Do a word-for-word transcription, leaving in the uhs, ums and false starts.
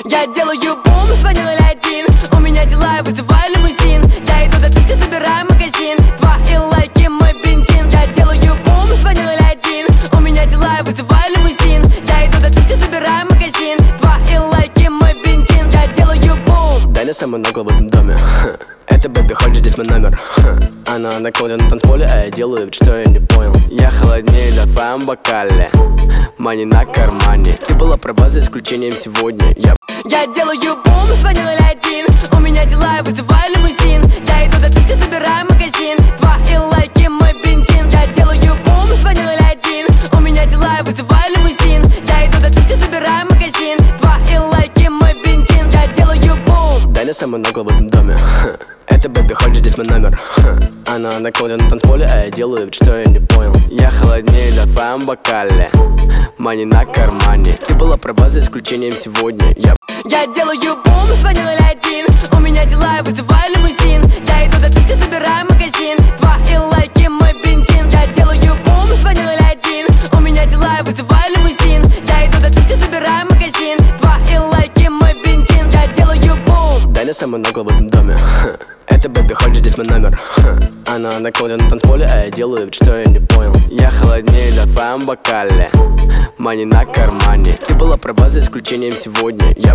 Я делаю бум, звоню ноль один. У меня дела, я вызываю лимузин. Я иду за тычкой, собираю магазин. Твои лайки, мой бензин. Я делаю бум, звоню ноль один. У меня дела, я вызываю лимузин. Я иду за тычкой, собираю магазин. Твои лайки, мой бензин. Я делаю бум. Даня самый наглый в этом доме. Это Бэби Ходжи, здесь мой номер. Она наколдена на танцполе, а я делаю вид, что я не понял. Я холоднее лед в твоем бокале. Мани на кармане. Ты была права за исключением сегодня. Я Я делаю бум, звоню ноль один. У меня дела, я вызываю лимузин. Я иду за тычкой, собираю магазин. Твои лайки, мой бензин. Я делаю бум, звоню ноль один. У меня дела, я вызываю лимузин. Я иду за тычкой, собираю магазин. Твои лайки, мой бензин. Я делаю бум. Даня самый наглый в этом доме. Это Бэби Ходжи, здесь мой номер. Она наколдена на танцполе, а я делаю вид, что я не понял. Я холоднее лед в твоем бокале. Мани на кармане. Ты была права за исключением сегодня. Я Я делаю бум, звоню ноль один. У меня дела, я вызываю лимузин. Я иду за тычкой, собираю магазин. Твои лайки, мой бензин. Я делаю бум, звоню ноль один. У меня дела, я вызываю лимузин. Я иду за тычкой, собираю магазин. Твои лайки, мой бензин. Я делаю бум. Даня самый наглый в этом доме. Это Бэби Ходжи, здесь мой номер. Она наколдена на танцполе, а я делаю вид, что я не понял. Я холоднее лед в твоем бокале. Мани на кармане. Ты была права за исключением сегодня. Я